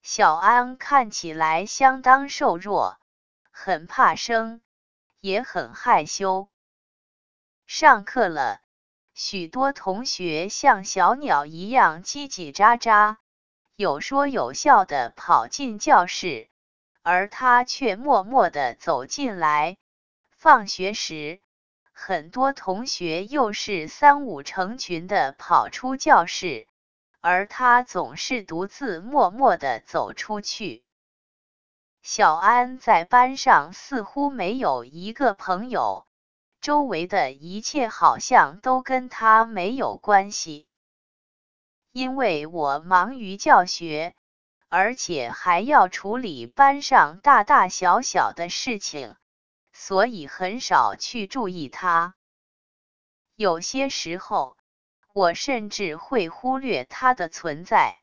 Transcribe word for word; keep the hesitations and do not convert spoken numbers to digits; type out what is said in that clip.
小安看起来相当瘦弱，很怕生，也很害羞。上课了，许多同学像小鸟一样叽叽喳喳，有说有笑地跑进教室，而他却默默地走进来。放学时，很多同学又是三五成群地跑出教室，而他总是独自默默地走出去。小安在班上似乎没有一个朋友，周围的一切好像都跟他没有关系。因为我忙于教学，而且还要处理班上大大小小的事情，所以很少去注意他。有些时候，我甚至会忽略他的存在。